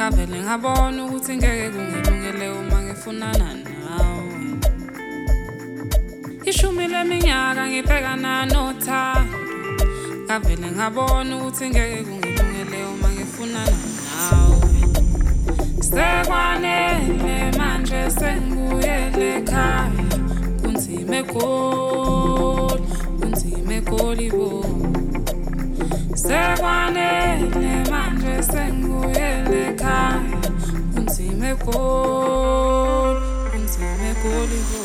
ngavele ngabona ukuthi ngeke kungilungele uma ngifunana nawe. Ishumi leminyaka ngibhekana nothando, ngavele ngabona ukuthi ngeke kungilungele uma ngifunana nawe. Sekwanele manje sengibuyele ekhaya, kunzima eGoli bo. Sekwanele manje sengibuyele ekhaya, kunzima eGoli bo.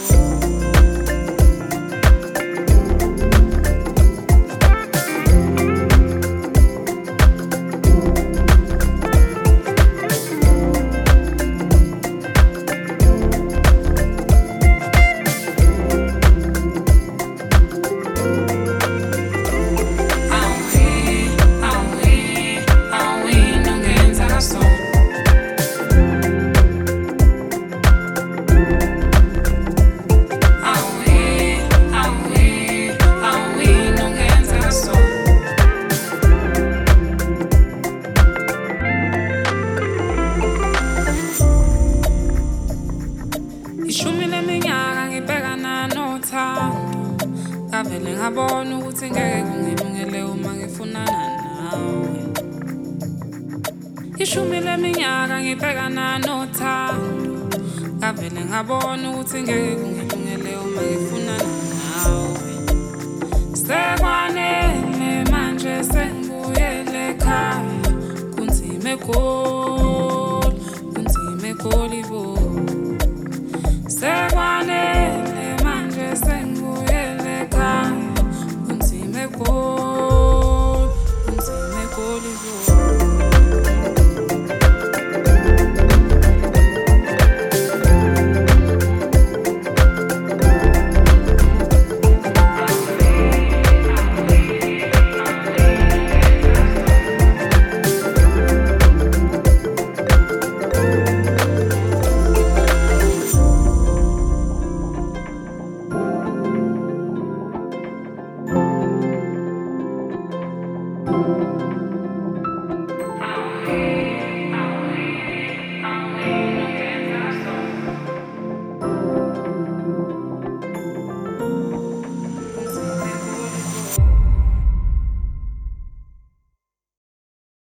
Ishumi leminyaka ngibhekana nothando, ngavele ngabona ukuthi ngeke kungilungele uma ngifunana nawe. Ishumi leminyaka ngibhekana nothando, ngavele ngabona ukuthi ngeke kungilungele uma ngifunana nawe. Sekwanele manje sengibuyele ekhaya, kunzima eGoli bo. Sekwanele manje sengibuyele ekhaya, kunzima eGoli bo.